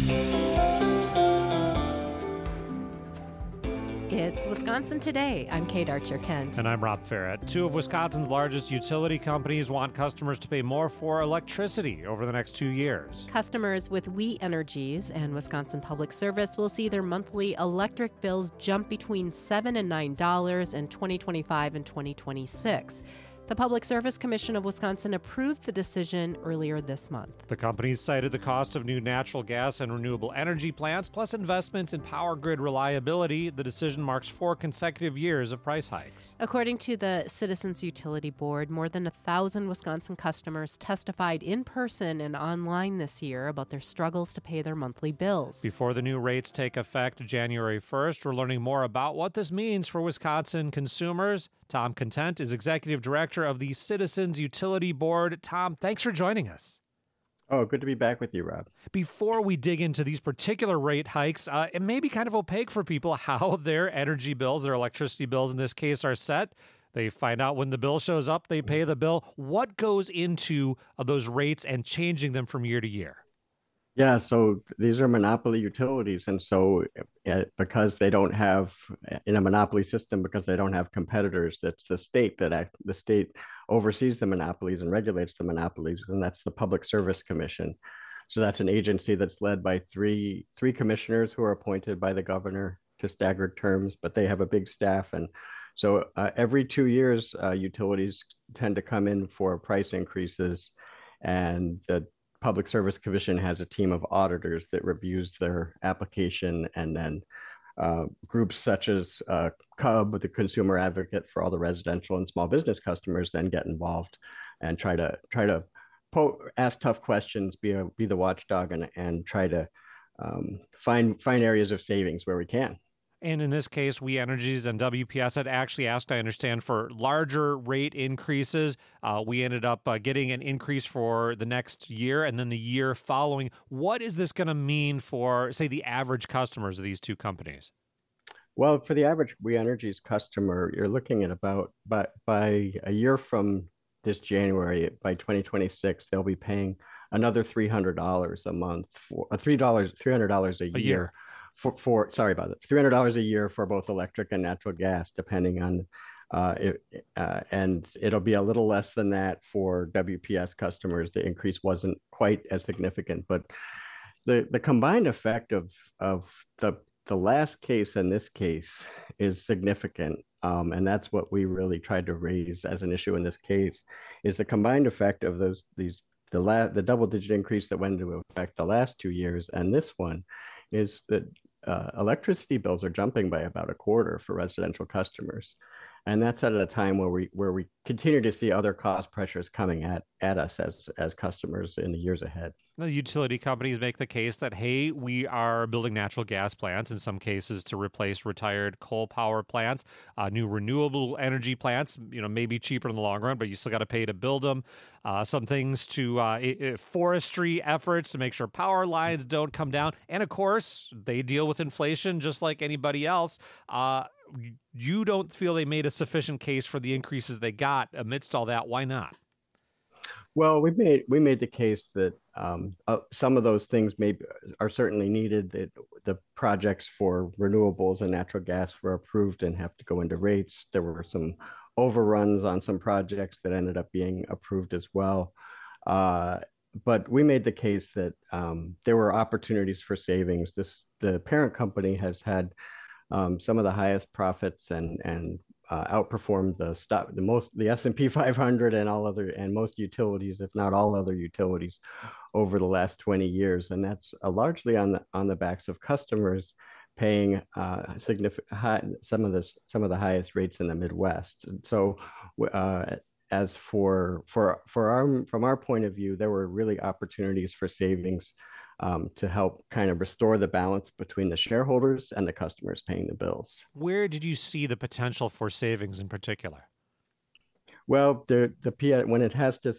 It's Wisconsin Today. I'm Kate Archer-Kent. And I'm Rob Farrett. Two of Wisconsin's largest utility companies want customers to pay more for electricity over the next 2 years. Customers with We Energies and Wisconsin Public Service will see their monthly electric bills jump between $7 and $9 in 2025 and 2026. The Public Service Commission of Wisconsin approved the decision earlier this month. The companies cited the cost of new natural gas and renewable energy plants, plus investments in power grid reliability. The decision marks 4 consecutive years of price hikes. According to the Citizens Utility Board, more than 1,000 Wisconsin customers testified in person and online this year about their struggles to pay their monthly bills. Before the new rates take effect January 1st, we're learning more about what this means for Wisconsin consumers. Tom Content is Executive Director of the Citizens Utility Board. Tom, thanks for joining us. Oh, good to be back with you, Rob. Before we dig into these particular rate hikes, it may be kind of opaque for people how their energy bills, their electricity bills in this case, are set. They find out when the bill shows up, they pay the bill. What goes into those rates and changing them from year to year? Yeah, so these are monopoly utilities. And so because they don't have, in a monopoly system, because they don't have competitors, that's the state the state oversees the monopolies and regulates the monopolies, and that's the Public Service Commission. So that's an agency that's led by three commissioners who are appointed by the governor to staggered terms, but they have a big staff. And so every 2 years, utilities tend to come in for price increases, and the Public Service Commission has a team of auditors that reviews their application, and then groups such as CUB, the consumer advocate for all the residential and small business customers, then get involved and try to ask tough questions, be the watchdog, and try to find areas of savings where we can. And in this case, We Energies and WPS had actually asked, I understand, for larger rate increases. We ended up getting an increase for the next year and then the year following. What is this going to mean for, say, the average customers of these two companies? Well, for the average We Energies customer, you're looking at about, but by a year from this January, by 2026, they'll be paying another $300 a month, for $300 a year. For sorry about that, $300 a year for both electric and natural gas, depending on, and it'll be a little less than that for WPS customers. The increase wasn't quite as significant, but the combined effect of the last case and this case is significant, and that's what we really tried to raise as an issue in this case, is the combined effect of the double-digit increase that went into effect the last 2 years, and this one is that electricity bills are jumping by about a quarter for residential customers. And that's at a time where we continue to see other cost pressures coming at us as customers in the years ahead. The utility companies make the case that, hey, we are building natural gas plants, in some cases to replace retired coal power plants, new renewable energy plants, maybe cheaper in the long run, but you still got to pay to build them. Some things to forestry efforts to make sure power lines don't come down. And of course, they deal with inflation just like anybody else. You don't feel they made a sufficient case for the increases they got amidst all that. Why not? Well, we made the case that some of those things are certainly needed. That the projects for renewables and natural gas were approved and have to go into rates. There were some overruns on some projects that ended up being approved as well. But we made the case that there were opportunities for savings. The parent company has had some of the highest profits and outperformed the S&P 500 and most utilities, if not all other utilities, over the last 20 years, and that's largely on the backs of customers paying some of the highest rates in the Midwest. And so, as from our point of view, there were really opportunities for savings to help kind of restore the balance between the shareholders and the customers paying the bills. Where did you see the potential for savings in particular? Well, when it has to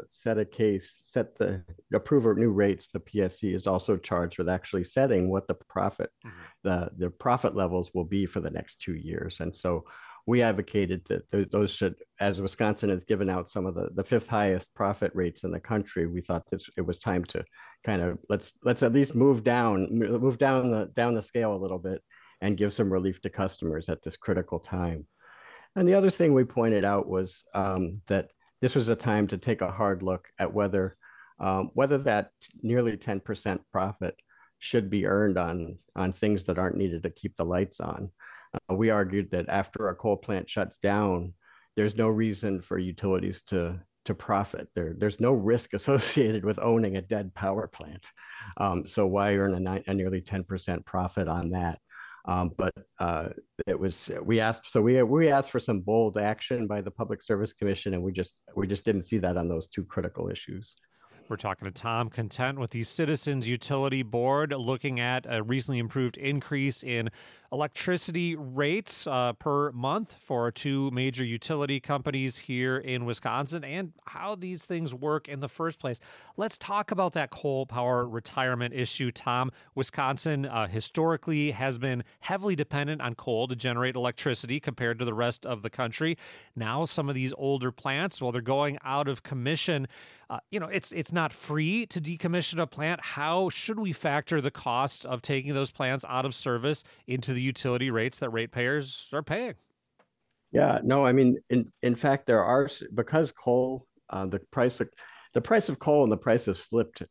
approve new rates, the PSC is also charged with actually setting what the profit, the profit levels will be for the next 2 years. And so we advocated that those should, as Wisconsin has given out some of the fifth highest profit rates in the country, we thought it was time to kind of let's at least move down the scale a little bit and give some relief to customers at this critical time. And the other thing we pointed out was that this was a time to take a hard look at whether that nearly 10% profit should be earned on things that aren't needed to keep the lights on. We argued that after a coal plant shuts down, there's no reason for utilities to profit. There's no risk associated with owning a dead power plant. So why earn a nearly 10% profit on that? But we asked for some bold action by the Public Service Commission, and we just didn't see that on those two critical issues. We're talking to Tom Content with the Citizens Utility Board, looking at a recently improved increase in electricity rates per month for two major utility companies here in Wisconsin and how these things work in the first place. Let's talk about that coal power retirement issue, Tom. Wisconsin historically has been heavily dependent on coal to generate electricity compared to the rest of the country. Now some of these older plants, well, they're going out of commission. It's not free to decommission a plant. How should we factor the costs of taking those plants out of service into the utility rates that ratepayers are paying? Yeah, no, I mean, in fact, there are, because coal, the price of coal and the price of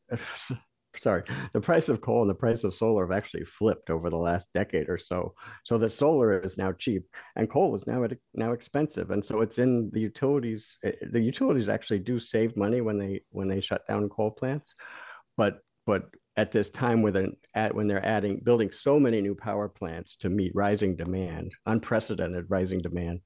the price of coal and the price of solar have actually flipped over the last decade or so. So that solar is now cheap and coal is now expensive, and so it's in the utilities. The utilities actually do save money when they shut down coal plants, but at this time when they're building so many new power plants to meet rising demand, unprecedented rising demand,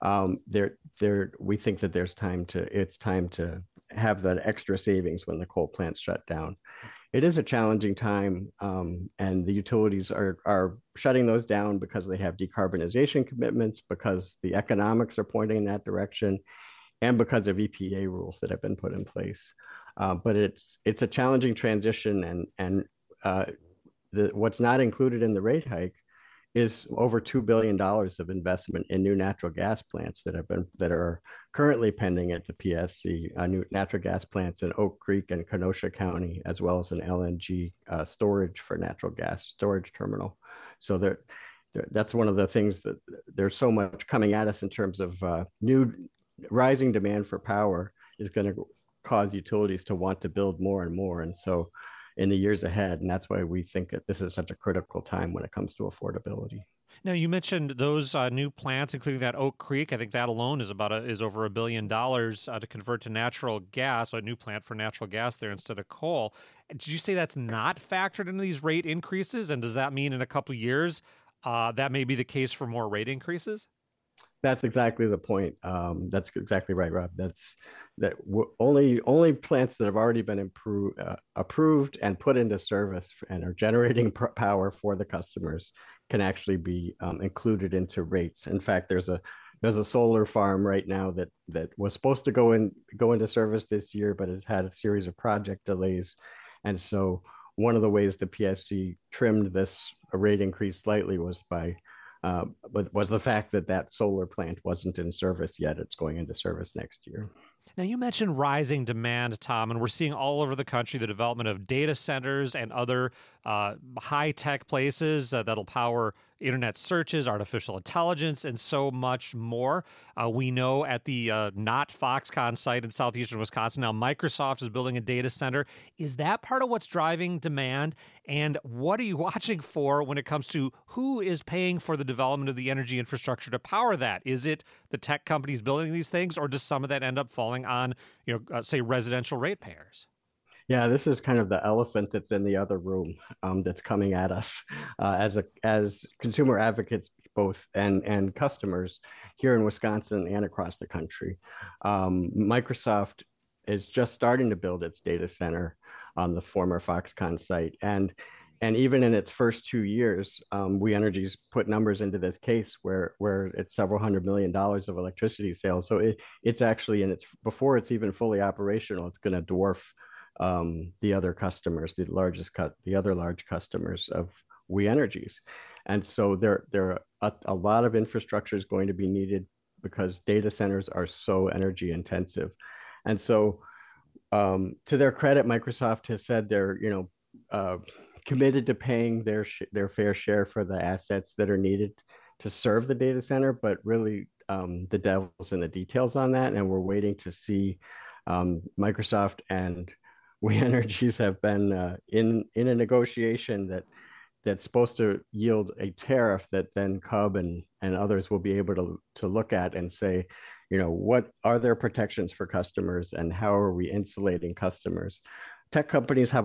we think that it's time to have that extra savings when the coal plants shut down. It is a challenging time, and the utilities are shutting those down because they have decarbonization commitments, because the economics are pointing in that direction, and because of EPA rules that have been put in place. But it's a challenging transition, and what's not included in the rate hike is over $2 billion of investment in new natural gas plants that are currently pending at the PSC, new natural gas plants in Oak Creek and Kenosha County, as well as an LNG storage for natural gas storage terminal. So that's one of the things that there's so much coming at us in terms of new rising demand for power is going to cause utilities to want to build more and more. And so in the years ahead. And that's why we think that this is such a critical time when it comes to affordability. Now, you mentioned those new plants, including that Oak Creek. I think that alone is over $1 billion to convert to natural gas, so a new plant for natural gas there instead of coal. Did you say that's not factored into these rate increases? And does that mean in a couple of years that may be the case for more rate increases? That's exactly the point. That's exactly right, Rob. Only plants that have already been approved and put into service and are generating power for the customers can actually be included into rates. In fact, there's a solar farm right now that was supposed to go into service this year, but has had a series of project delays. And so one of the ways the PSC trimmed this rate increase slightly was the fact that solar plant wasn't in service yet. It's going into service next year. Now, you mentioned rising demand, Tom, and we're seeing all over the country the development of data centers and other high-tech places that'll power internet searches, artificial intelligence, and so much more. We know at the not Foxconn site in southeastern Wisconsin, now Microsoft is building a data center. Is that part of what's driving demand? And what are you watching for when it comes to who is paying for the development of the energy infrastructure to power that? Is it the tech companies building these things, or does some of that end up falling on, say, residential ratepayers? Yeah, this is kind of the elephant that's in the other room that's coming at us as consumer advocates, both and customers here in Wisconsin and across the country. Microsoft is just starting to build its data center on the former Foxconn site, and even in its first 2 years, We Energies put numbers into this case where it's several $100 million of electricity sales. So it's actually before it's even fully operational, it's going to dwarf the other customers, the other large customers of We Energies. And so there are a lot of infrastructure is going to be needed because data centers are so energy intensive. And so to their credit, Microsoft has said they're, committed to paying their fair share for the assets that are needed to serve the data center, but really the devil's in the details on that. And we're waiting to see. Microsoft and We Energies have been in a negotiation that's supposed to yield a tariff that then Cub and others will be able to look at and say, what are their protections for customers and how are we insulating customers? Tech companies have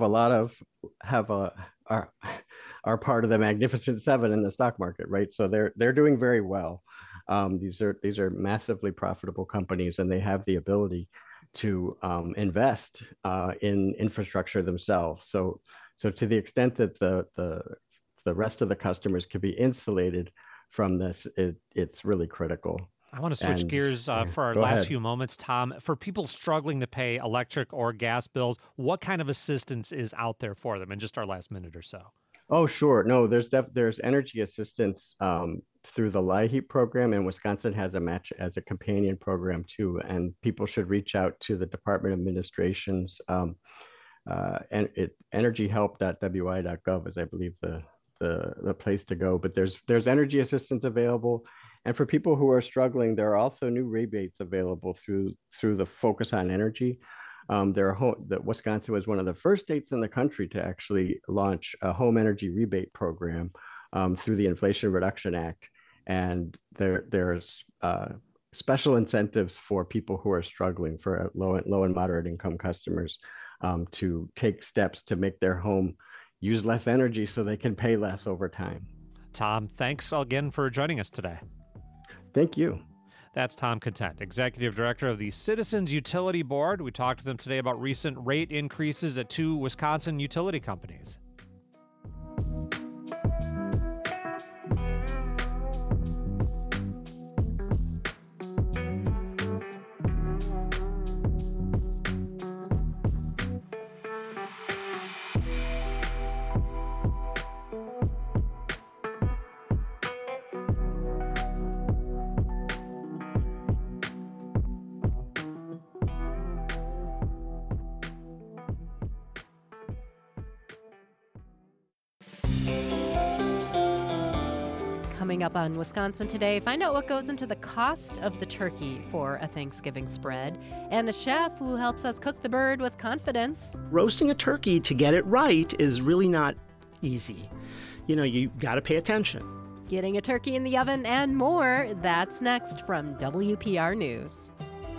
are part of the Magnificent Seven in the stock market, right? So they're doing very well. These are massively profitable companies, and they have the ability to invest in infrastructure themselves. So to the extent that the rest of the customers could be insulated from this, it's really critical. I want to switch gears for our last few moments, Tom. For people struggling to pay electric or gas bills, what kind of assistance is out there for them in just our last minute or so? Oh, sure. No, there's energy assistance through the LIHEAP program, and Wisconsin has a match as a companion program too. And people should reach out to the Department of Administration's energyhelp.wi.gov is, I believe, the place to go. But there's energy assistance available. And for people who are struggling, there are also new rebates available through the Focus on Energy. That Wisconsin was one of the first states in the country to actually launch a home energy rebate program through the Inflation Reduction Act. And there's special incentives for people who are struggling, for low and moderate income customers, to take steps to make their home use less energy so they can pay less over time. Tom, thanks again for joining us today. Thank you. That's Tom Content, Executive Director of the Citizens Utility Board. We talked to them today about recent rate increases at 2 Wisconsin utility companies. Coming up on Wisconsin Today, find out what goes into the cost of the turkey for a Thanksgiving spread, and a chef who helps us cook the bird with confidence. Roasting a turkey to get it right is really not easy. You got to pay attention. Getting a turkey in the oven and more, that's next from WPR News.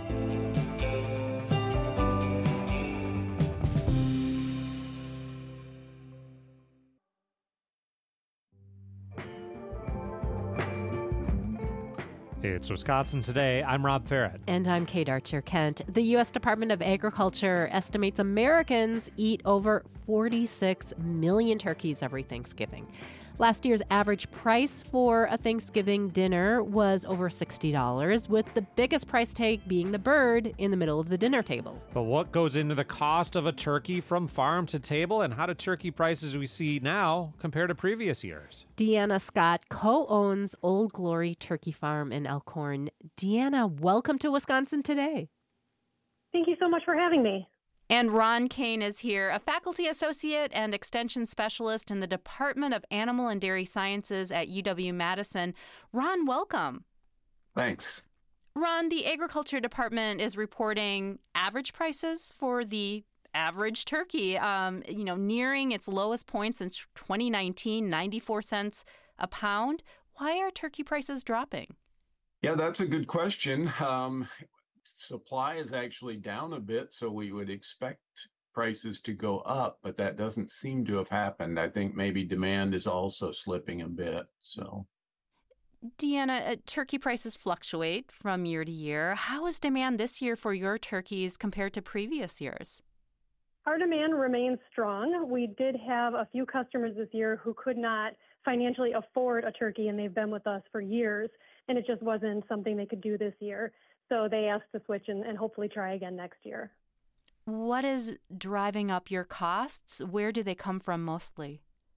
It's Wisconsin Today. I'm Rob Farrett. And I'm Kate Archer-Kent. The U.S. Department of Agriculture estimates Americans eat over 46 million turkeys every Thanksgiving. Last year's average price for a Thanksgiving dinner was over $60, with the biggest price tag being the bird in the middle of the dinner table. But what goes into the cost of a turkey from farm to table, and how do turkey prices we see now compare to previous years? Deanna Scott co-owns Old Glory Turkey Farm in Elkhorn. Deanna, welcome to Wisconsin Today. Thank you so much for having me. And Ron Kane is here, a faculty associate and extension specialist in the Department of Animal and Dairy Sciences at UW-Madison. Ron, welcome. Thanks. Ron, the Agriculture Department is reporting average prices for the average turkey, nearing its lowest point since 2019, 94 cents a pound. Why are turkey prices dropping? Yeah, that's a good question. Supply is actually down a bit, so we would expect prices to go up, but that doesn't seem to have happened. I think maybe demand is also slipping a bit. So, Deanna, turkey prices fluctuate from year to year. How is demand this year for your turkeys compared to previous years? Our demand remains strong. We did have a few customers this year who could not financially afford a turkey, and they've been with us for years, and it just wasn't something they could do this year. So they asked to switch and hopefully try again next year. What is driving up your costs? Where do they come from mostly?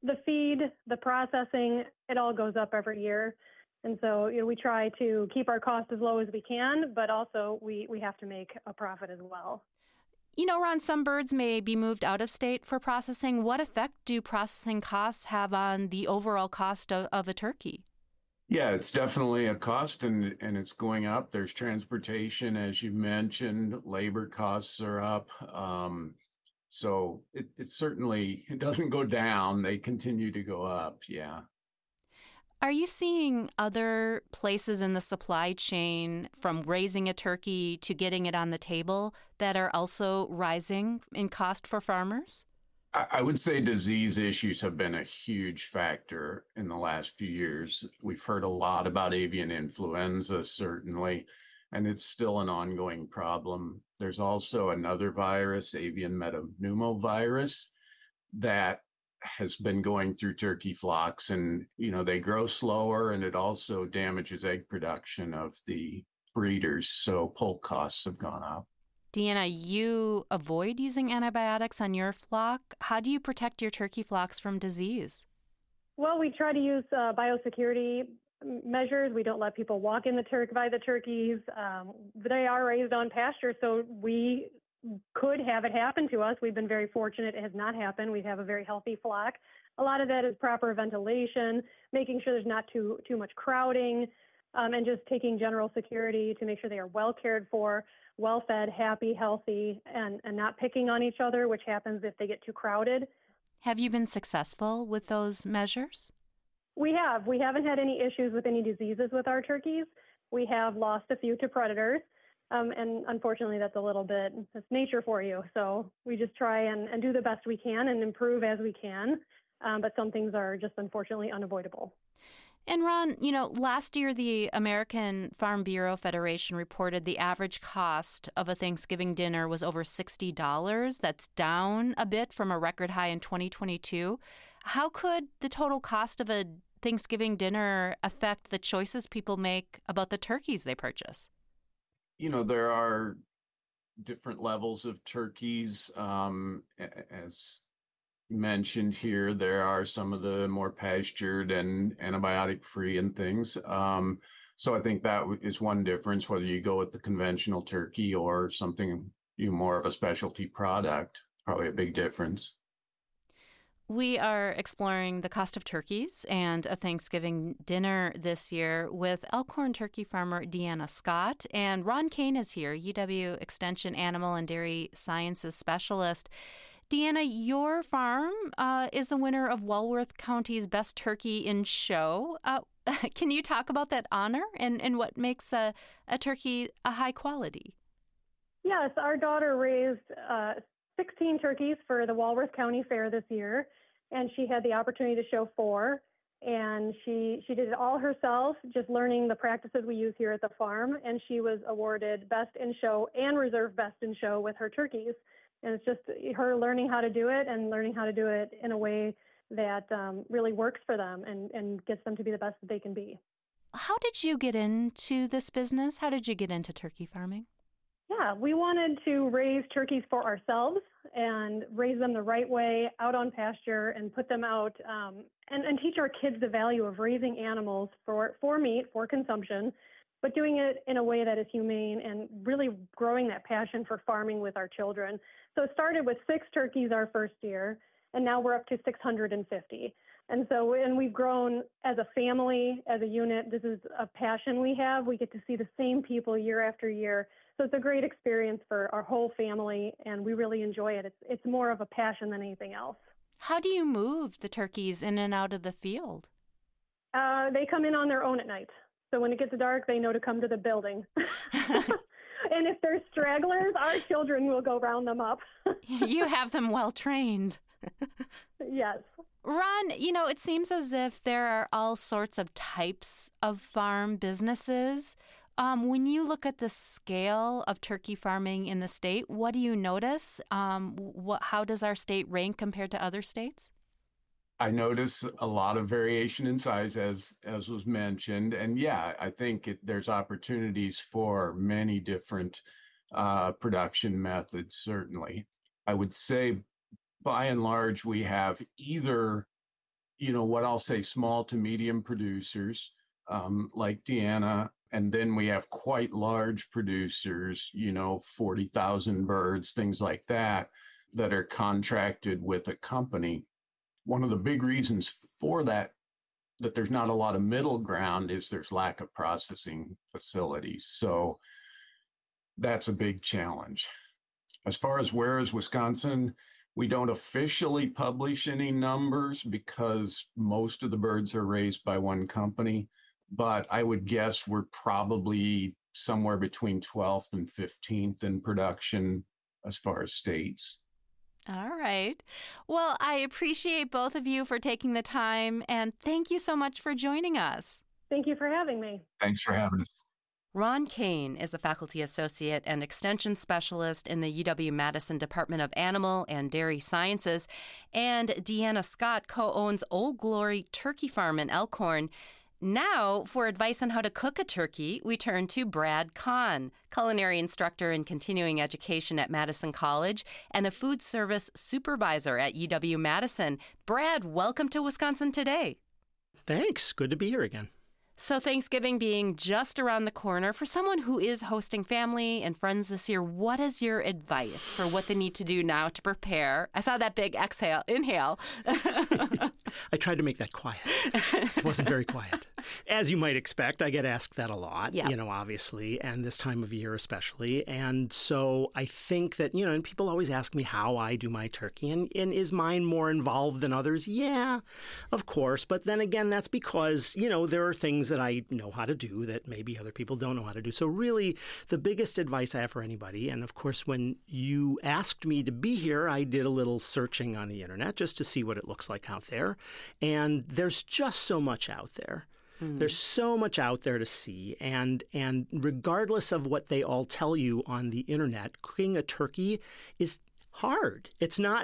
the feed, the processing, it all goes up every year. And so we try to keep our costs as low as we can, but also we have to make a profit as well. Ron, some birds may be moved out of state for processing. What effect do processing costs have on the overall cost of a turkey? Yeah, it's definitely a cost and it's going up. There's transportation, as you mentioned, labor costs are up. So it certainly, it doesn't go down. They continue to go up. Yeah. Are you seeing other places in the supply chain, from raising a turkey to getting it on the table, that are also rising in cost for farmers? I would say disease issues have been a huge factor in the last few years. We've heard a lot about avian influenza, certainly, and it's still an ongoing problem. There's also another virus, avian metapneumovirus, that has been going through turkey flocks, and they grow slower, and it also damages egg production of the breeders. So poult costs have gone up. Deanna, you avoid using antibiotics on your flock. How do you protect your turkey flocks from disease? Well, we try to use biosecurity measures. We don't let people walk in by the turkeys. They are raised on pasture, so we could have it happen to us. We've been very fortunate. It has not happened. We have a very healthy flock. A lot of that is proper ventilation, making sure there's not too much crowding, and just taking general security to make sure they are well cared for, well fed, happy, healthy, and not picking on each other, which happens if they get too crowded. Have you been successful with those measures? We have. We haven't had any issues with any diseases with our turkeys. We have lost a few to predators. And unfortunately, that's nature for you. So we just try and do the best we can and improve as we can. But some things are just unfortunately unavoidable. And Ron, last year the American Farm Bureau Federation reported the average cost of a Thanksgiving dinner was over $60. That's down a bit from a record high in 2022. How could the total cost of a Thanksgiving dinner affect the choices people make about the turkeys they purchase? There are different levels of turkeys. As mentioned here, there are some of the more pastured and antibiotic free and things. So I think that is one difference, whether you go with the conventional turkey or something more of a specialty product, probably a big difference. We are exploring the cost of turkeys and a Thanksgiving dinner this year with Elkhorn turkey farmer Deanna Scott. And Ron Kane is here, UW Extension Animal and Dairy Sciences Specialist. Deanna, your farm is the winner of Walworth County's Best Turkey in Show. Can you talk about that honor and what makes a turkey a high quality? Yes, our daughter raised 16 turkeys for the Walworth County Fair this year, and she had the opportunity to show 4. And she did it all herself, just learning the practices we use here at the farm. And she was awarded Best in Show and Reserve Best in Show with her turkeys. And it's just her learning how to do it and learning how to do it in a way that really works for them and gets them to be the best that they can be. How did you get into this business? How did you get into turkey farming? Yeah, we wanted to raise turkeys for ourselves and raise them the right way out on pasture and put them out and teach our kids the value of raising animals for meat, for consumption, but doing it in a way that is humane and really growing that passion for farming with our children. So it started with 6 turkeys our first year, and now we're up to 650. And so, and we've grown as a family, as a unit. This is a passion we have. We get to see the same people year after year. So it's a great experience for our whole family, and we really enjoy it. It's more of a passion than anything else. How do you move the turkeys in and out of the field? They come in on their own at night. So when it gets dark, they know to come to the building. And if there's stragglers, our children will go round them up. You have them well trained. Yes. Ron, it seems as if there are all sorts of types of farm businesses. When you look at the scale of turkey farming in the state, what do you notice? How does our state rank compared to other states? I notice a lot of variation in size, as was mentioned. And yeah, I think there's opportunities for many different production methods, certainly. I would say, by and large, we have either what I'll say, small to medium producers like Deanna. And then we have quite large producers, 40,000 birds, things like that are contracted with a company. One of the big reasons for that there's not a lot of middle ground is there's lack of processing facilities. So that's a big challenge. As far as where is Wisconsin, we don't officially publish any numbers because most of the birds are raised by one company, but I would guess we're probably somewhere between 12th and 15th in production as far as states. All right. Well, I appreciate both of you for taking the time, and thank you so much for joining us. Thank you for having me. Thanks for having us. Ron Kane is a faculty associate and extension specialist in the UW-Madison Department of Animal and Dairy Sciences, and Deanna Scott co-owns Old Glory Turkey Farm in Elkhorn. Now, for advice on how to cook a turkey, we turn to Brad Kahn, culinary instructor in continuing education at Madison College and a food service supervisor at UW-Madison. Brad, welcome to Wisconsin Today. Thanks. Good to be here again. So Thanksgiving being just around the corner, for someone who is hosting family and friends this year, what is your advice for what they need to do now to prepare? I saw that big inhale. I tried to make that quiet. It wasn't very quiet. As you might expect, I get asked that a lot, obviously, and this time of year especially. And so I think that, and people always ask me how I do my turkey. And is mine more involved than others? Yeah, of course. But then again, that's because, there are things that I know how to do that maybe other people don't know how to do. So really, the biggest advice I have for anybody, and of course, when you asked me to be here, I did a little searching on the internet just to see what it looks like out there. And there's just so much out there. There's so much out there to see, and regardless of what they all tell you on the internet, cooking a turkey is hard. It's not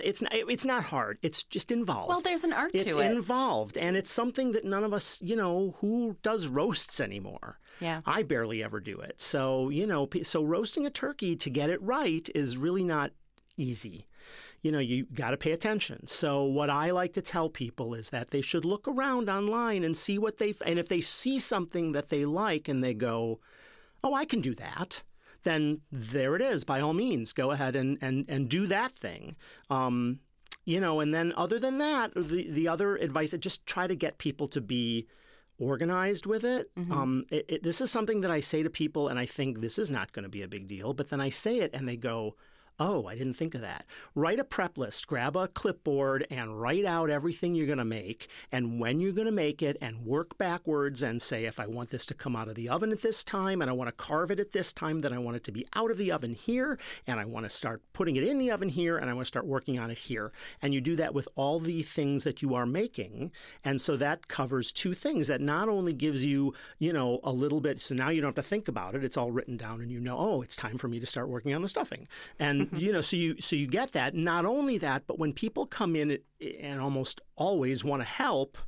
hard. It's just involved. Well, there's an art to it. It's involved, and it's something that none of us, who does roasts anymore. Yeah. I barely ever do it. So, so roasting a turkey to get it right is really not easy. You got to pay attention. So what I like to tell people is that they should look around online and see and if they see something that they like and they go, oh, I can do that, then there it is. By all means, go ahead and do that thing. And then other than that, the other advice, just try to get people to be organized with it. This is something that I say to people, and I think this is not going to be a big deal, but then I say it and they go, oh, I didn't think of that. Write a prep list, grab a clipboard and write out everything you're going to make and when you're going to make it and work backwards and say, if I want this to come out of the oven at this time and I want to carve it at this time, then I want it to be out of the oven here and I want to start putting it in the oven here and I want to start working on it here. And you do that with all the things that you are making. And so that covers two things. That not only gives you, a little bit, so now you don't have to think about it. It's all written down and oh, it's time for me to start working on the stuffing. And so you get that. Not only that, but when people come in and almost always want to help,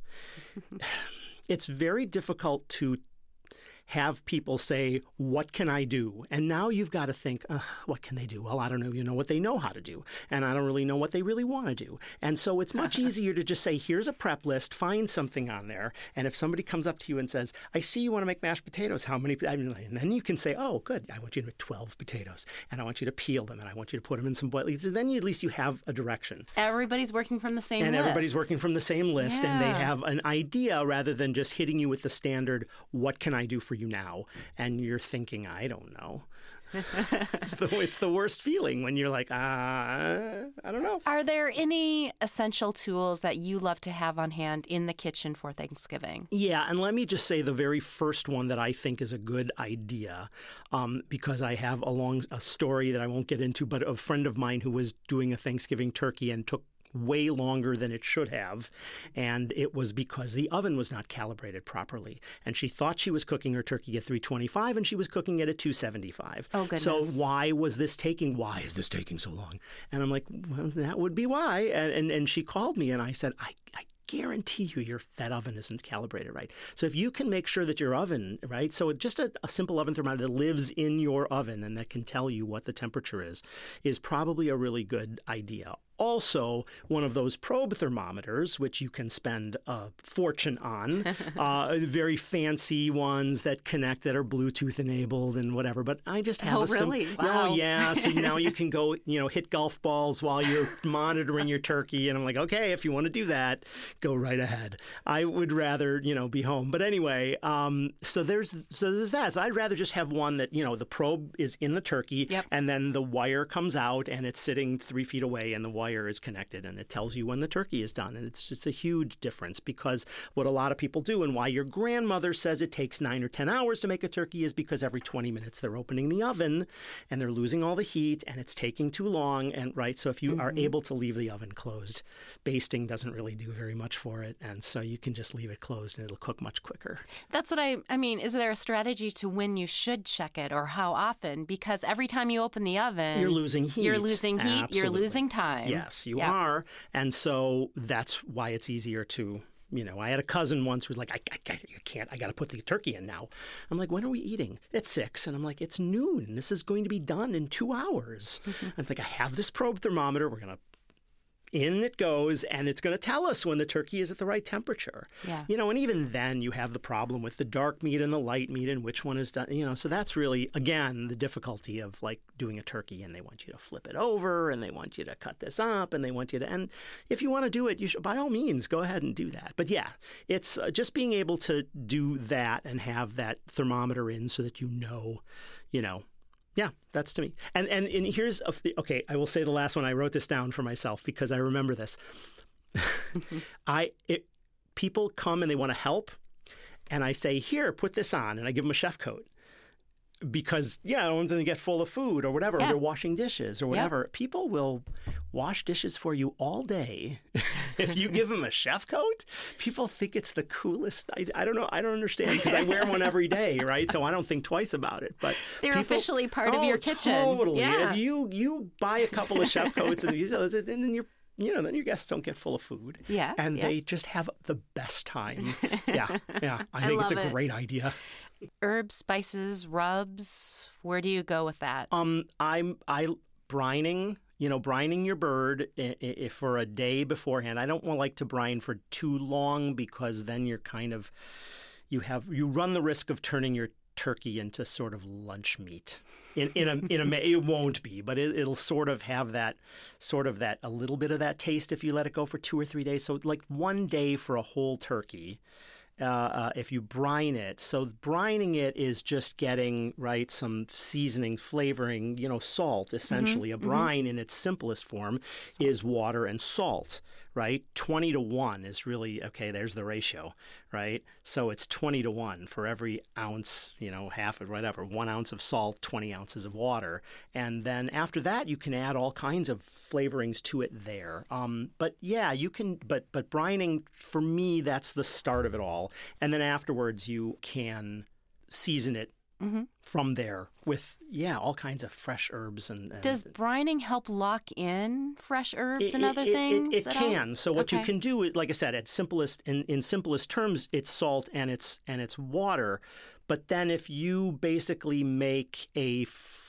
it's very difficult to have people say, what can I do? And now you've got to think, what can they do? Well, I don't know, what they know how to do. And I don't really know what they really want to do. And so it's much easier to just say, here's a prep list, find something on there. And if somebody comes up to you and says, I see you want to make mashed potatoes, how many? And then you can say, oh, good, I want you to make 12 potatoes. And I want you to peel them. And I want you to put them in some boil. So then at least you have a direction. Everybody's working from the same list. And everybody's working from the same list. Yeah. And they have an idea rather than just hitting you with the standard, what can I do for you now? And you're thinking, I don't know. It's the worst feeling when you're like, I don't know. Are there any essential tools that you love to have on hand in the kitchen for Thanksgiving? Yeah, and let me just say the very first one that I think is a good idea, because I have a story that I won't get into, but a friend of mine who was doing a Thanksgiving turkey and took way longer than it should have, and it was because the oven was not calibrated properly. And she thought she was cooking her turkey at 325, and she was cooking it at 275. Oh, goodness. So why is this taking so long? And I'm like, well, that would be why. And she called me, and I said, I guarantee you that oven isn't calibrated right. So if you can make sure that your oven, right, so just a simple oven thermometer that lives in your oven and that can tell you what the temperature is probably a really good idea. also one of those probe thermometers, which you can spend a fortune on, very fancy ones that connect that are Bluetooth enabled and whatever. But I just have really? Wow. Oh, yeah. So now you can go, hit golf balls while you're monitoring your turkey. And I'm like, okay, if you want to do that, go right ahead. I would rather, be home. But anyway, so there's that. So I'd rather just have one that, the probe is in the turkey, and then the wire comes out and it's sitting 3 feet away and the wire is connected and it tells you when the turkey is done. And it's just a huge difference, because what a lot of people do, and why your grandmother says it takes 9 or 10 hours to make a turkey, is because every 20 minutes they're opening the oven and they're losing all the heat and it's taking too long. And so if you are able to leave the oven closed, basting doesn't really do very much for it. And so you can just leave it closed and it'll cook much quicker. That's what I mean. Is there a strategy to when you should check it or how often? Because every time you open the oven, you're losing heat. Absolutely. You're losing time. Yes, you are. And so that's why it's easier to, I had a cousin once who was like, I got to put the turkey in now. I'm like, when are we eating? It's 6. And I'm like, it's noon. This is going to be done in 2 hours. I'm like, I have this probe thermometer. We're going to, in it goes, and it's going to tell us when the turkey is at the right temperature. Yeah. And even then you have the problem with the dark meat and the light meat and which one is done, so that's really, again, the difficulty of like doing a turkey, and they want you to flip it over and they want you to cut this up and they want you to, and if you want to do it, you should, by all means, go ahead and do that. But yeah, it's just being able to do that and have that thermometer in so that yeah, that's to me. And here's, okay, I will say the last one. I wrote this down for myself because I remember this. People come and they want to help, and I say, here, put this on, and I give them a chef coat. Because, I don't want them to get full of food or whatever. They're washing dishes or whatever. People will wash dishes for you all day. If you give them a chef coat, people think it's the coolest. I don't know. I don't understand, because I wear one every day, right? So I don't think twice about it. But they're officially part of your kitchen. Totally. Yeah. And you buy a couple of chef coats and then you're then your guests don't get full of food. Yeah. And they just have the best time. Yeah. I think it's a great idea. Herbs, spices, rubs. Where do you go with that? Brining. Brining your bird for a day beforehand. I don't like to brine for too long, because then you're kind of you run the risk of turning your turkey into sort of lunch meat. It won't be, but it'll sort of have that a little bit of that taste if you let it go for 2 or 3 days. So like 1 day for a whole turkey. If you brine it. So brining it is just getting, some seasoning, flavoring, salt, essentially. A brine in its simplest form is water and salt, right? 20-1 is really, okay, there's the ratio, right? So it's 20-1 for every ounce, half of whatever, 1 ounce of salt, 20 ounces of water. And then after that, you can add all kinds of flavorings to it there. But yeah, you can, but brining, for me, that's the start of it all. And then afterwards, you can season it from there with, all kinds of fresh herbs. And does brining help lock in fresh herbs and other things? It can. So what you can do is, like I said, in simplest terms, it's salt and it's water. But then if you basically make a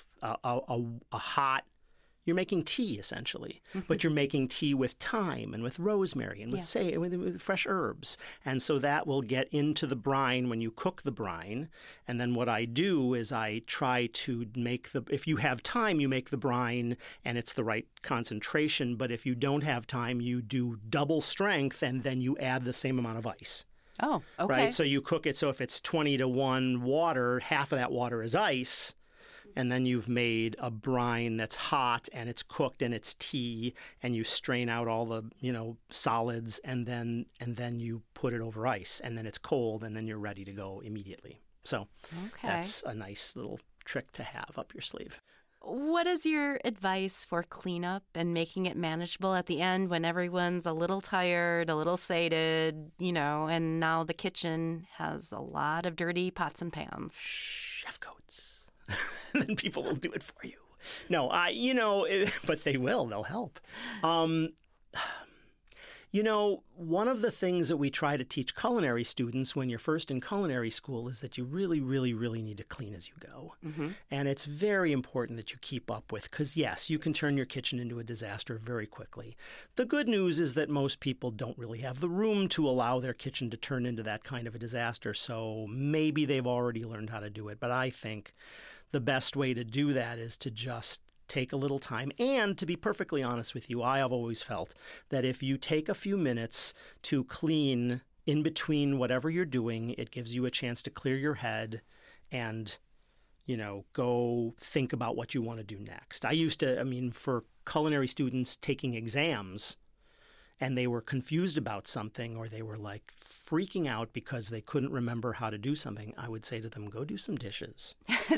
hot, you're making tea essentially, but you're making tea with thyme and with rosemary and with fresh herbs. And so that will get into the brine when you cook the brine. And then what I do is I try to if you have time, you make the brine and it's the right concentration. But if you don't have time, you do double strength and then you add the same amount of ice. Oh, okay. Right? So you cook it. So if it's 20-1 water, half of that water is ice. And then you've made a brine that's hot and it's cooked and it's tea, and you strain out all the, solids, and then you put it over ice, and then it's cold, and then you're ready to go immediately. So that's a nice little trick to have up your sleeve. What is your advice for cleanup and making it manageable at the end when everyone's a little tired, a little sated, and now the kitchen has a lot of dirty pots and pans? Chef coats. And then people will do it for you. No, but they will. They'll help. You know, one of the things that we try to teach culinary students when you're first in culinary school is that you really, really, really need to clean as you go. And it's very important that you keep up with, because yes, you can turn your kitchen into a disaster very quickly. The good news is that most people don't really have the room to allow their kitchen to turn into that kind of a disaster, so maybe they've already learned how to do it. But I think the best way to do that is to just take a little time. And to be perfectly honest with you, I have always felt that if you take a few minutes to clean in between whatever you're doing, it gives you a chance to clear your head and, you know, go think about what you want to do next. For culinary students taking exams, and they were confused about something, or they were like freaking out because they couldn't remember how to do something, I would say to them, go do some dishes.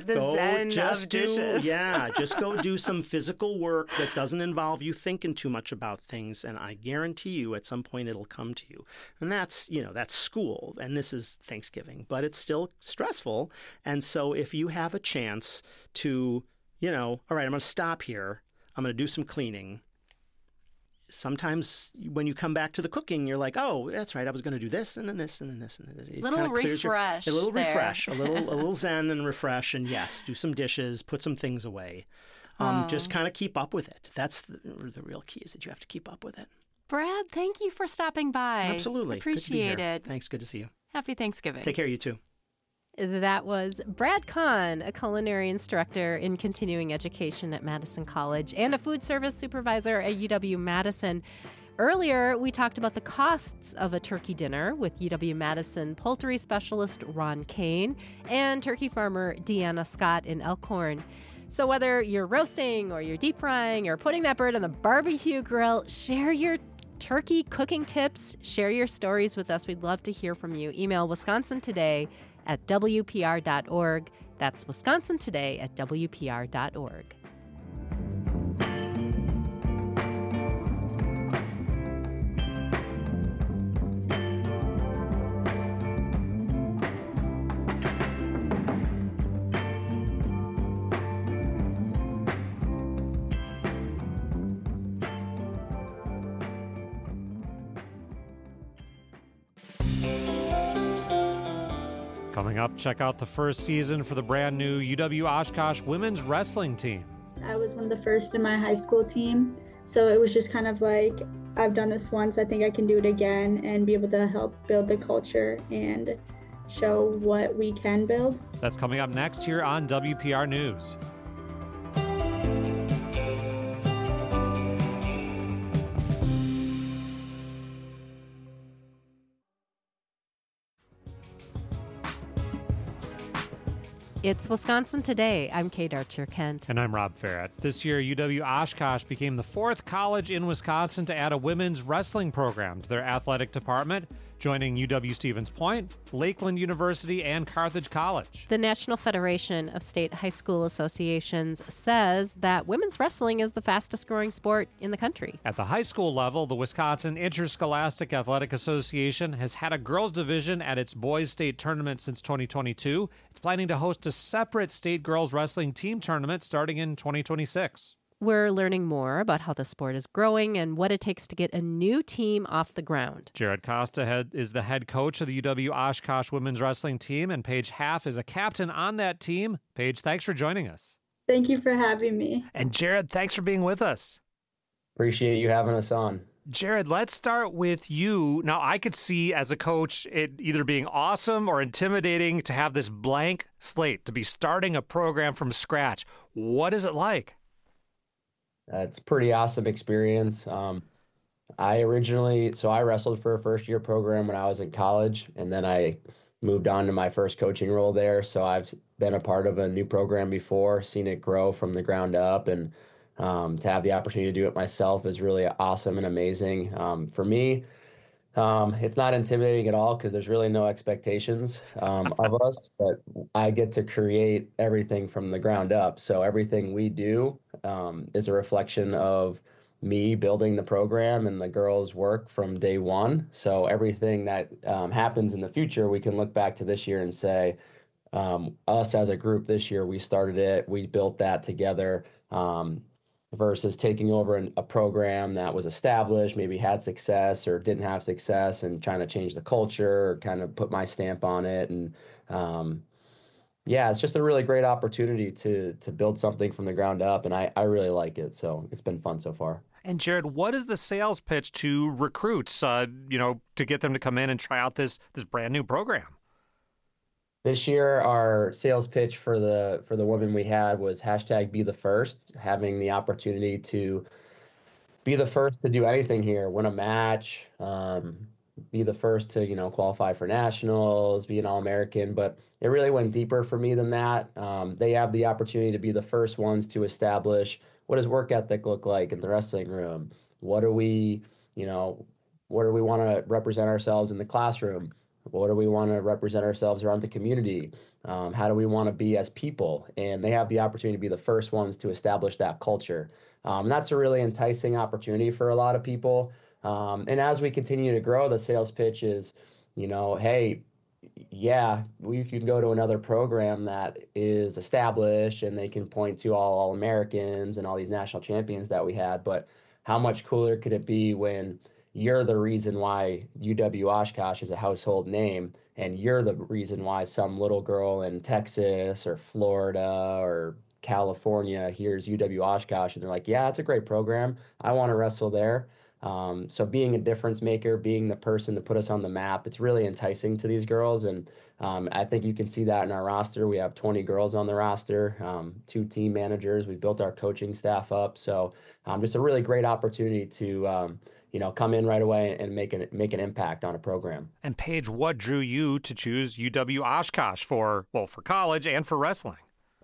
Dishes. Yeah, just go do some physical work that doesn't involve you thinking too much about things, and I guarantee you at some point it'll come to you. And that's school, and this is Thanksgiving, but it's still stressful. And so if you have a chance to, all right, I'm going to stop here, I'm going to do some cleaning. Sometimes when you come back to the cooking, you're like, oh, that's right, I was going to do this and then this and then this and then this. A little refresh. A little zen and refresh, and yes, do some dishes, put some things away. Just kind of keep up with it. That's the real key, is that you have to keep up with it. Brad, thank you for stopping by. Absolutely. Appreciate it. Thanks. Good to see you. Happy Thanksgiving. Take care, you too. That was Brad Kahn, a culinary instructor in continuing education at Madison College and a food service supervisor at UW-Madison. Earlier, we talked about the costs of a turkey dinner with UW-Madison poultry specialist Ron Kane and turkey farmer Deanna Scott in Elkhorn. So whether you're roasting or you're deep frying or putting that bird on the barbecue grill, share your turkey cooking tips, share your stories with us. We'd love to hear from you. Email wisconsintoday@wpr.org. That's wisconsintoday@wpr.org. Coming up, check out the first season for the brand new UW-Oshkosh women's wrestling team. I was one of the first in my high school team, so it was just kind of like, I've done this once, I think I can do it again and be able to help build the culture and show what we can build. That's coming up next here on WPR News. It's Wisconsin Today. I'm Kate Archer-Kent. And I'm Rob Farrett. This year, UW-Oshkosh became the fourth college in Wisconsin to add a women's wrestling program to their athletic department, joining UW-Stevens Point, Lakeland University, and Carthage College. The National Federation of State High School Associations says that women's wrestling is the fastest growing sport in the country. At the high school level, the Wisconsin Interscholastic Athletic Association has had a girls division at its boys state tournament since 2022. It's planning to host a separate state girls wrestling team tournament starting in 2026. We're learning more about how the sport is growing and what it takes to get a new team off the ground. Jared Costa is the head coach of the UW-Oshkosh women's wrestling team, and Paige Half is a captain on that team. Paige, thanks for joining us. Thank you for having me. And Jared, thanks for being with us. Appreciate you having us on. Jared, let's start with you. Now, I could see as a coach it either being awesome or intimidating to have this blank slate, to be starting a program from scratch. What is it like? It's a pretty awesome experience. I wrestled for a first-year program when I was in college, and then I moved on to my first coaching role there. So I've been a part of a new program before, seen it grow from the ground up, and to have the opportunity to do it myself is really awesome and amazing. For me, it's not intimidating at all because there's really no expectations of us, but I get to create everything from the ground up. So everything we do is a reflection of me building the program and the girls' work from day one. So everything that happens in the future, we can look back to this year and say, us as a group this year, we started it, we built that together. versus taking over a program that was established, maybe had success or didn't have success, and trying to change the culture or kind of put my stamp on it. And yeah, it's just a really great opportunity to build something from the ground up, and I really like it. So it's been fun so far. And Jared, what is the sales pitch to recruits, to get them to come in and try out this brand new program? This year, our sales pitch for the women we had was #BeTheFirst, having the opportunity to be the first to do anything here, win a match, be the first to, qualify for nationals, be an All-American. But it really went deeper for me than that. They have the opportunity to be the first ones to establish what does work ethic look like in the wrestling room? What do we want to represent ourselves in the classroom? What do we want to represent ourselves around the community? How do we want to be as people? And they have the opportunity to be the first ones to establish that culture. And that's a really enticing opportunity for a lot of people. And as we continue to grow, the sales pitch is, hey, yeah, we can go to another program that is established and they can point to all Americans and all these national champions that we had. But how much cooler could it be when you're the reason why UW Oshkosh is a household name, and you're the reason why some little girl in Texas or Florida or California hears UW Oshkosh and they're like, yeah, it's a great program. I want to wrestle there. So being a difference maker, being the person to put us on the map, it's really enticing to these girls. And I think you can see that in our roster. We have 20 girls on the roster, 2 team managers. We built our coaching staff up. So just a really great opportunity to, come in right away and make an impact on a program. And Paige, what drew you to choose UW Oshkosh for college and for wrestling?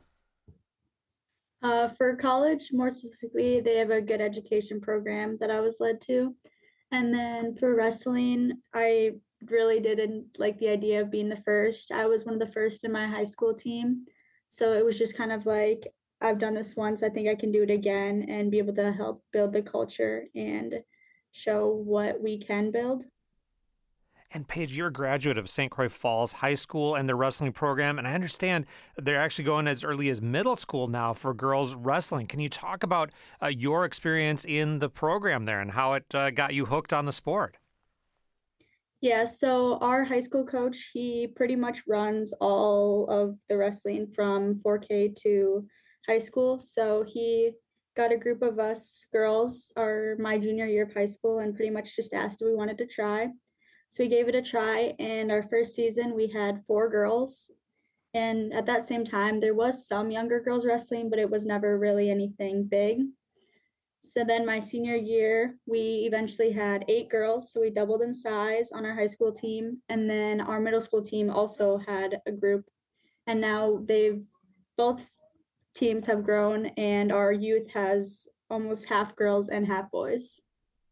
For college, more specifically, they have a good education program that I was led to. And then for wrestling, I really didn't like the idea of being the first. I was one of the first in my high school team. So it was just kind of like, I've done this once, I think I can do it again and be able to help build the culture and show what we can build. And Paige, you're a graduate of St. Croix Falls High School and the wrestling program, and I understand they're actually going as early as middle school now for girls wrestling. Can you talk about your experience in the program there and how it got you hooked on the sport? Yeah, so our high school coach, he pretty much runs all of the wrestling from 4K to high school. So he got a group of us girls, my junior year of high school, and pretty much just asked if we wanted to try. So we gave it a try, and our first season we had 4 girls. And at that same time, there was some younger girls wrestling, but it was never really anything big. So then my senior year, we eventually had 8 girls. So we doubled in size on our high school team. And then our middle school team also had a group. And now both teams have grown, and our youth has almost half girls and half boys.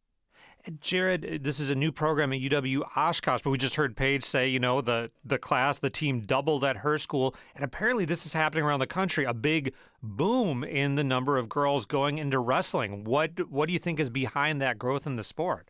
Jared, this is a new program at UW Oshkosh, but we just heard Paige say, the team doubled at her school, and apparently this is happening around the country, a big boom in the number of girls going into wrestling. What do you think is behind that growth in the sport?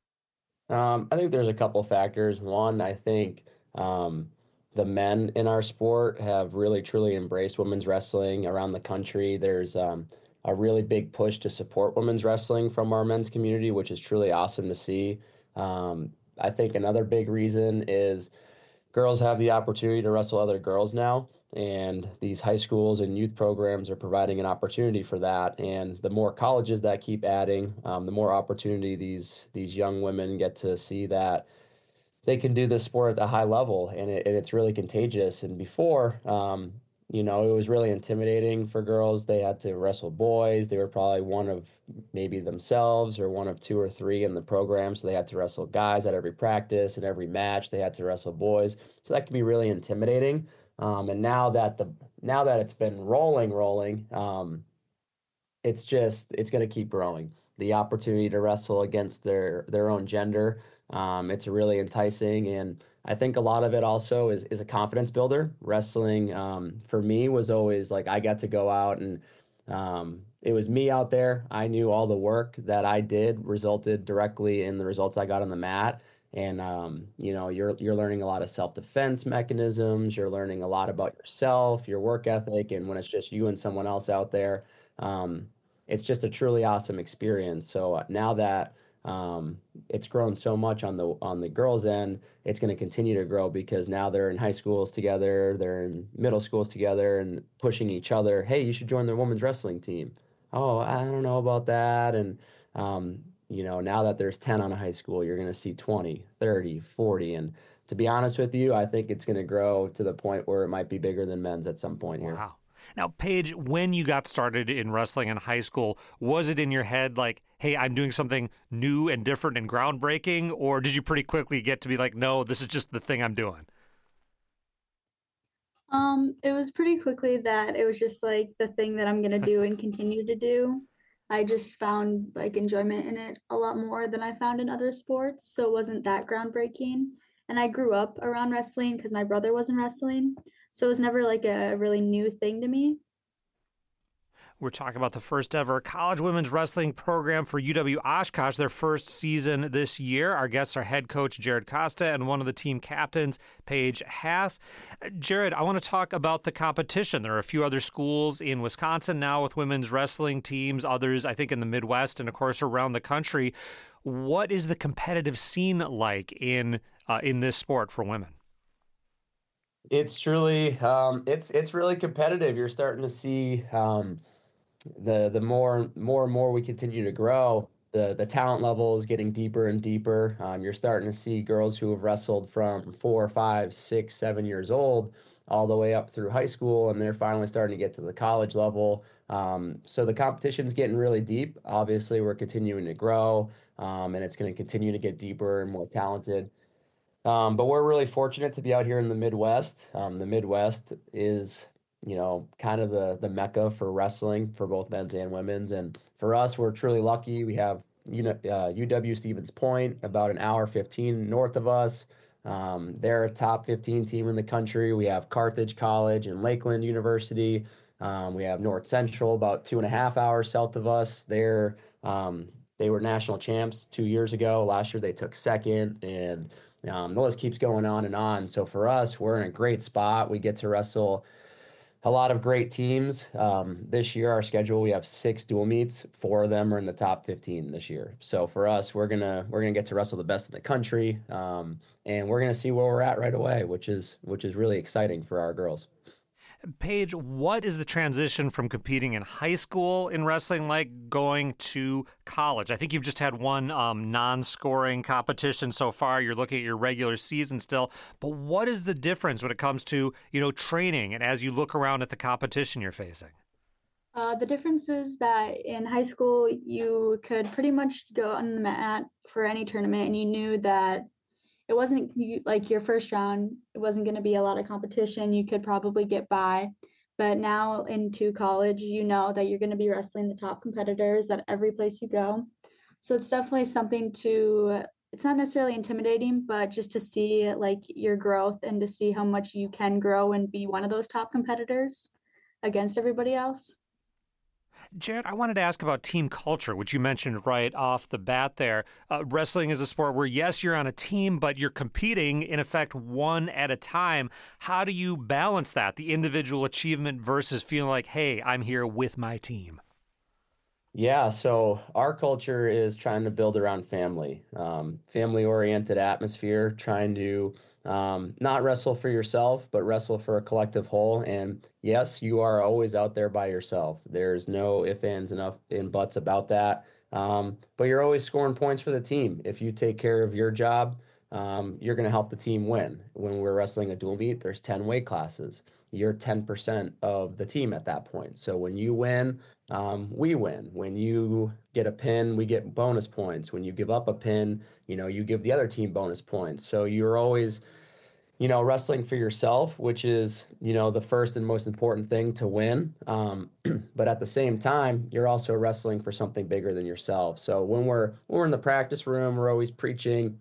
I think there's a couple factors. One, I think the men in our sport have really, truly embraced women's wrestling around the country. There's a really big push to support women's wrestling from our men's community, which is truly awesome to see. I think another big reason is girls have the opportunity to wrestle other girls now, and these high schools and youth programs are providing an opportunity for that. And the more colleges that keep adding, the more opportunity these young women get to see that they can do this sport at a high level, and it's really contagious. And before, it was really intimidating for girls. They had to wrestle boys. They were probably one of maybe themselves or one of 2 or 3 in the program. So they had to wrestle guys at every practice and every match. They had to wrestle boys. So that can be really intimidating. And now that it's been rolling, it's going to keep growing. The opportunity to wrestle against their own gender, it's really enticing. And I think a lot of it also is a confidence builder. Wrestling, for me, was always like I got to go out and it was me out there. I knew all the work that I did resulted directly in the results I got on the mat. And, you're learning a lot of self-defense mechanisms. You're learning a lot about yourself, your work ethic. And when it's just you and someone else out there, it's just a truly awesome experience. So now that it's grown so much on the girls' end, it's going to continue to grow because now they're in high schools together, they're in middle schools together, and pushing each other. Hey, you should join the women's wrestling team. Oh, I don't know about that. And now that there's 10 on a high school, you're going to see 20, 30, 40, and to be honest with you, I think it's going to grow to the point where it might be bigger than men's at some point here. Wow. Now, Paige, when you got started in wrestling in high school, was it in your head like, hey, I'm doing something new and different and groundbreaking? Or did you pretty quickly get to be like, no, this is just the thing I'm doing? It was pretty quickly that it was just like the thing that I'm gonna do and continue to do. I just found like enjoyment in it a lot more than I found in other sports, so it wasn't that groundbreaking. And I grew up around wrestling because my brother was in wrestling, so it was never like a really new thing to me. We're talking about the first ever college women's wrestling program for UW Oshkosh, their first season this year. Our guests are head coach Jared Costa and one of the team captains, Paige Hath. Jared, I want to talk about the competition. There are a few other schools in Wisconsin now with women's wrestling teams, others, I think, in the Midwest and, of course, around the country. What is the competitive scene like in this sport for women? It's truly, it's really competitive. You're starting to see the more and more we continue to grow, the talent level is getting deeper and deeper. You're starting to see girls who have wrestled from 4, 5, 6, 7 years old all the way up through high school, and they're finally starting to get to the college level. So the competition's getting really deep. Obviously, we're continuing to grow, and it's going to continue to get deeper and more talented. But we're really fortunate to be out here in the Midwest. The Midwest is, kind of the mecca for wrestling for both men's and women's. And for us, we're truly lucky. We have UW Stevens Point, about an hour 15 north of us. They're a top 15 team in the country. We have Carthage College and Lakeland University. We have North Central, about 2.5 hours south of us. They were national champs 2 years ago. Last year, they took second, and the list keeps going on and on. So for us, we're in a great spot. We get to wrestle a lot of great teams. This year, our schedule, we have 6 dual meets. 4 of them are in the top 15 this year. So for us, we're gonna get to wrestle the best in the country, and we're gonna see where we're at right away, which is really exciting for our girls. Paige, what is the transition from competing in high school in wrestling like going to college? I think you've just had one non-scoring competition so far. You're looking at your regular season still. But what is the difference when it comes to, training and as you look around at the competition you're facing? The difference is that in high school, you could pretty much go on the mat for any tournament, and you knew that it wasn't like your first round, it wasn't going to be a lot of competition. You could probably get by. But now into college, you know that you're going to be wrestling the top competitors at every place you go. So it's definitely it's not necessarily intimidating, but just to see like your growth and to see how much you can grow and be one of those top competitors against everybody else. Jared, I wanted to ask about team culture, which you mentioned right off the bat there. Wrestling is a sport where, yes, you're on a team, but you're competing, in effect, one at a time. How do you balance that, the individual achievement versus feeling like, hey, I'm here with my team? Yeah, so our culture is trying to build around family, family-oriented atmosphere, trying to not wrestle for yourself, but wrestle for a collective whole. And yes, you are always out there by yourself. There's no ifs, ands, and buts about that. But you're always scoring points for the team. If you take care of your job, you're going to help the team win. When we're wrestling a dual meet, there's 10 weight classes. You're 10% of the team at that point. So when you win, we win. When you get a pin, we get bonus points. When you give up a pin, you give the other team bonus points. So you're always, wrestling for yourself, which is, the first and most important thing to win. But at the same time, you're also wrestling for something bigger than yourself. So when we're in the practice room, we're always preaching,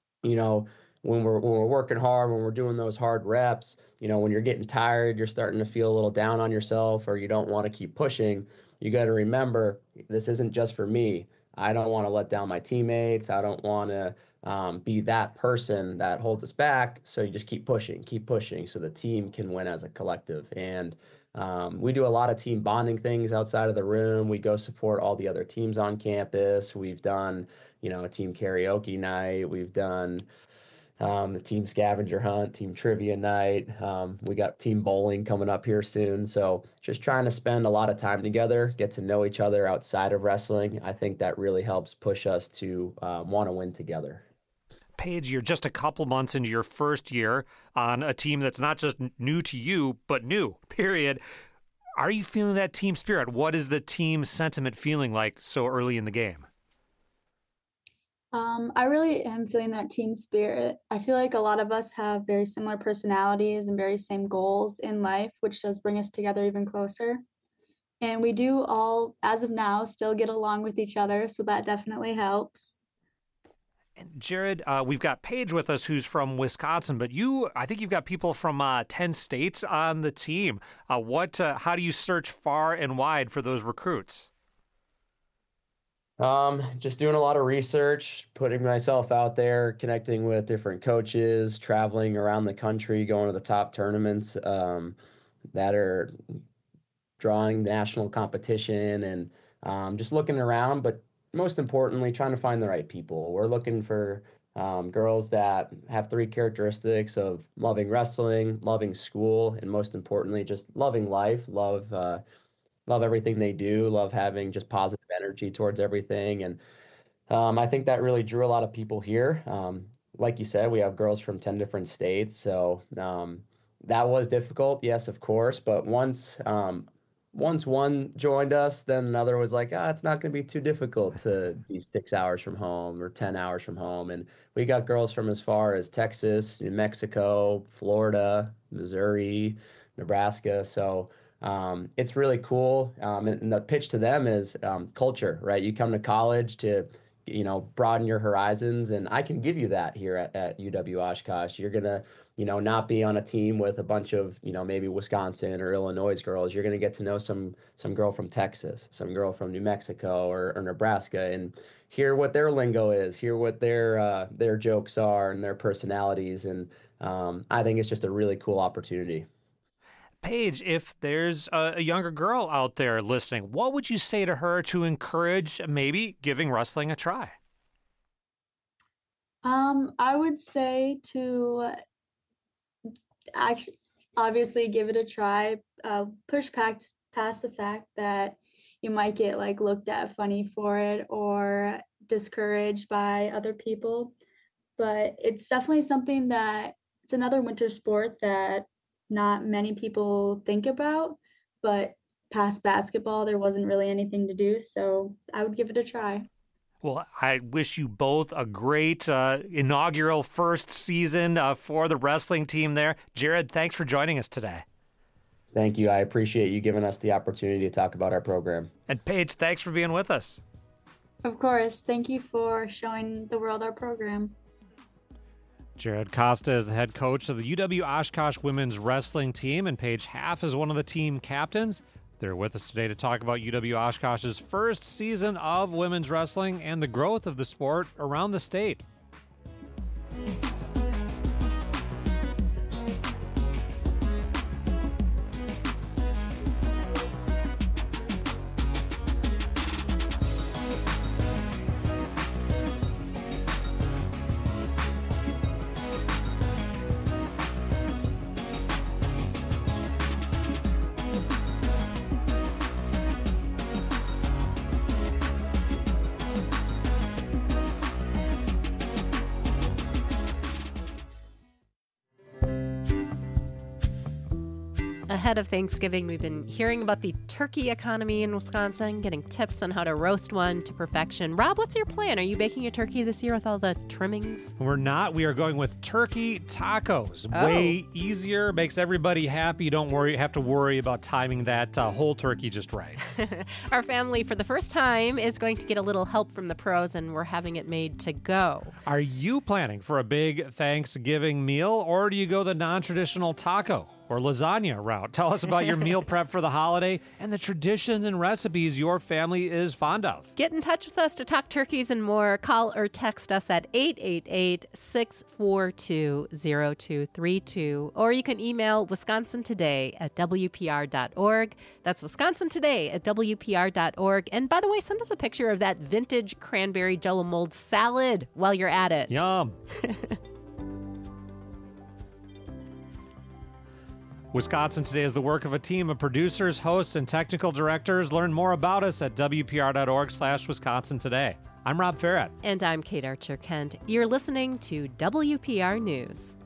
when we're working hard, when we're doing those hard reps, when you're getting tired, you're starting to feel a little down on yourself, or you don't want to keep pushing. You got to remember, this isn't just for me. I don't want to let down my teammates. I don't want to be that person that holds us back. So you just keep pushing so the team can win as a collective. And We do a lot of team bonding things outside of the room. We go support all the other teams on campus. We've done, a team karaoke night. We've done the team scavenger hunt, team trivia night. We got team bowling coming up here soon. So just trying to spend a lot of time together, get to know each other outside of wrestling. I think that really helps push us to want to win together. Paige, you're just a couple months into your first year on a team that's not just new to you, but new, period. Are you feeling that team spirit? What is the team sentiment feeling like so early in the game? I really am feeling that team spirit. I feel like a lot of us have very similar personalities and very same goals in life, which does bring us together even closer. And we do all, as of now, still get along with each other, so that definitely helps. And Jared, we've got Paige with us who's from Wisconsin, but I think you've got people from 10 states on the team. How do you search far and wide for those recruits? Just doing a lot of research, putting myself out there, connecting with different coaches, traveling around the country, going to the top tournaments that are drawing national competition, and just looking around, but most importantly, trying to find the right people. We're looking for girls that have 3 characteristics of loving wrestling, loving school, and most importantly, just loving life, love everything they do, love having just positive energy towards everything. And I think that really drew a lot of people here. Like you said, we have girls from 10 different states. So that was difficult. Yes, of course. But once one joined us, then another was like, it's not going to be too difficult to be 6 hours from home or 10 hours from home. And we got girls from as far as Texas, New Mexico, Florida, Missouri, Nebraska. So it's really cool. And the pitch to them is culture, right? You come to college to, broaden your horizons. And I can give you that here at UW Oshkosh. You're going to, not be on a team with a bunch of, maybe Wisconsin or Illinois girls. You're going to get to know some girl from Texas, some girl from New Mexico or Nebraska, and hear what their lingo is, hear what their jokes are and their personalities. And I think it's just a really cool opportunity. Paige, if there's a younger girl out there listening, what would you say to her to encourage maybe giving wrestling a try? I would say to actually obviously give it a try, push past the fact that you might get looked at funny for it or discouraged by other people. But it's definitely something that it's another winter sport that not many people think about, but past basketball, there wasn't really anything to do. So I would give it a try. Well, I wish you both a great inaugural first season for the wrestling team there. Jared, thanks for joining us today. Thank you. I appreciate you giving us the opportunity to talk about our program. And Paige, thanks for being with us. Of course. Thank you for showing the world our program. Jared Costa is the head coach of the UW Oshkosh women's wrestling team, and Paige Half is one of the team captains. They're with us today to talk about UW Oshkosh's first season of women's wrestling and the growth of the sport around the state. Ahead of Thanksgiving, we've been hearing about the turkey economy in Wisconsin, getting tips on how to roast one to perfection. Rob, what's your plan? Are you baking a turkey this year with all the trimmings? We're not. We are going with turkey tacos. Way easier, makes everybody happy. You don't have to worry about timing that whole turkey just right. Our family, for the first time, is going to get a little help from the pros, and we're having it made to go. Are you planning for a big Thanksgiving meal, or do you go the non-traditional taco? or lasagna route. Tell us about your meal prep for the holiday and the traditions and recipes your family is fond of. Get in touch with us to talk turkeys and more. Call or text us at 888-642-0232, or you can email wisconsintoday@wpr.org. That's wisconsintoday@wpr.org. And by the way, send us a picture of that vintage cranberry jello mold salad while you're at it. Yum. Wisconsin Today is the work of a team of producers, hosts, and technical directors. Learn more about us at wpr.org/Wisconsin Today. I'm Rob Ferret. And I'm Kate Archer-Kent. You're listening to WPR News.